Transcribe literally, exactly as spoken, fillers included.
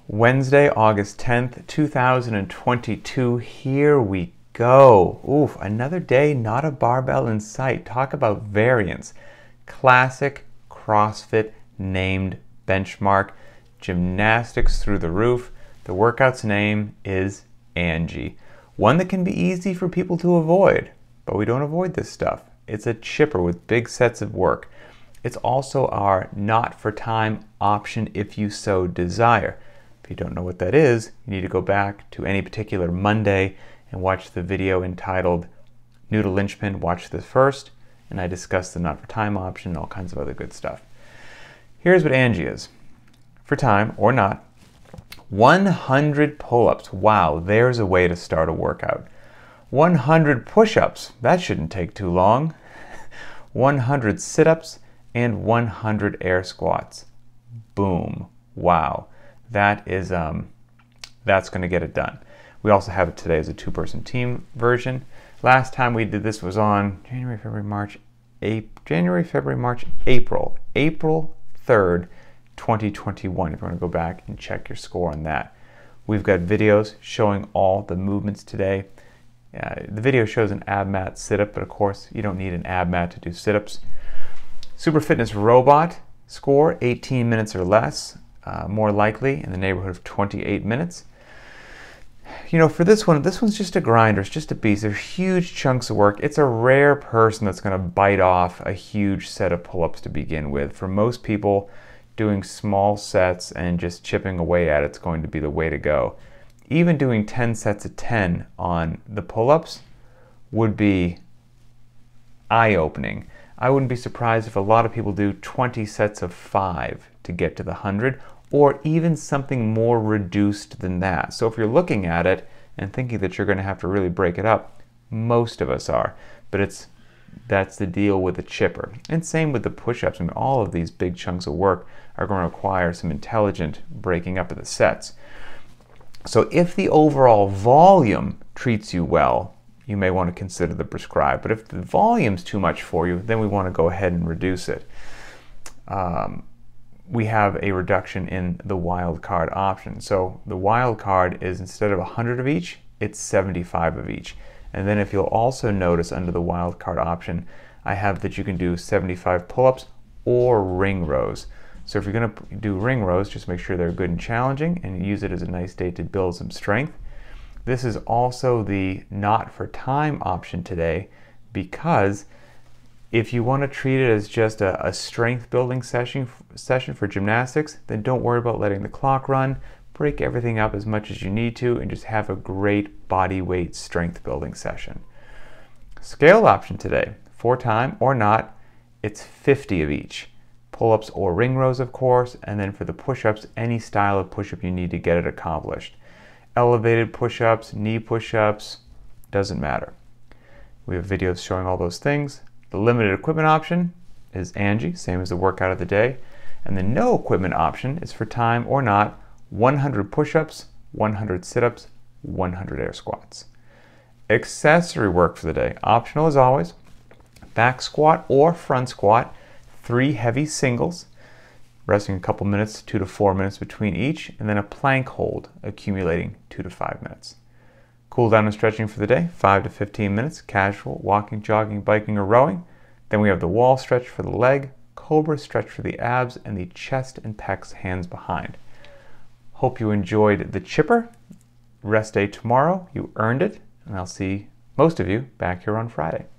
Wednesday, August tenth, two thousand twenty-two. Here we go. Oof, another day, not a barbell in sight. Talk about variance. Classic CrossFit named benchmark. Gymnastics through the roof. The workout's name is Angie. One that can be easy for people to avoid, but we don't avoid this stuff. It's a chipper with big sets of work. It's also our not for time option if you so desire. If you don't know what that is, you need to go back to any particular Monday and watch the video entitled New to Linchpin. Watch this first, and I discuss the not for time option and all kinds of other good stuff. Here's what Angie is. For time or not, one hundred pull-ups. Wow, there's a way to start a workout. one hundred push-ups. That shouldn't take too long. one hundred sit-ups and one hundred air squats. Boom. Wow. That is, um, that's going to get it done. We also have it today as a two-person team version. Last time we did this was on January, February, March, April, January, February, March, April, April third, twenty twenty-one. If you want to go back and check your score on that. We've got videos showing all the movements today. Uh, the video shows an ab mat sit-up, but of course you don't need an ab mat to do sit-ups. Super Fitness Robot score, eighteen minutes or less. Uh, more likely in the neighborhood of twenty-eight minutes. You know, for this one, this one's just a grinder. It's just a beast. They're huge chunks of work. It's a rare person that's going to bite off a huge set of pull-ups to begin with. For most people, doing small sets and just chipping away at it's going to be the way to go. Even doing ten sets of ten on the pull-ups would be eye-opening. I wouldn't be surprised if a lot of people do twenty sets of five to get to the one hundred, or even something more reduced than that. So if you're looking at it and thinking that you're going to have to really break it up, most of us are. But it's that's the deal with the chipper. And same with the push-ups. I mean, all of these big chunks of work are going to require some intelligent breaking up of the sets. So if the overall volume treats you well, you may want to consider the prescribed. But if the volume's too much for you, then we want to go ahead and reduce it. Um, we have a reduction in the wild card option. So the wild card is, instead of one hundred of each, it's seventy-five of each. And then if you'll also notice under the wild card option, I have that you can do seventy-five pull-ups or ring rows. So if you're going to do ring rows, just make sure they're good and challenging and use it as a nice day to build some strength. This is also the not for time option today, because if you want to treat it as just a, a strength building session, session for gymnastics, then don't worry about letting the clock run. Break everything up as much as you need to and just have a great body weight strength building session. Scale option today, for time or not, it's fifty of each. Pull-ups or ring rows, of course, and then for the push-ups, any style of push-up you need to get it accomplished. Elevated push-ups, knee push-ups, doesn't matter. We have videos showing all those things. The limited equipment option is Angie, same as the workout of the day. And the no equipment option is for time or not, one hundred push-ups, one hundred sit-ups, one hundred air squats. Accessory work for the day, optional as always. Back squat or front squat, three heavy singles, resting a couple minutes, two to four minutes between each, and then a plank hold, accumulating two to five minutes. Cool down and stretching for the day, five to fifteen minutes, casual, walking, jogging, biking, or rowing. Then we have the wall stretch for the leg, cobra stretch for the abs, and the chest and pecs, hands behind. Hope you enjoyed the chipper. Rest day tomorrow, you earned it, and I'll see most of you back here on Friday.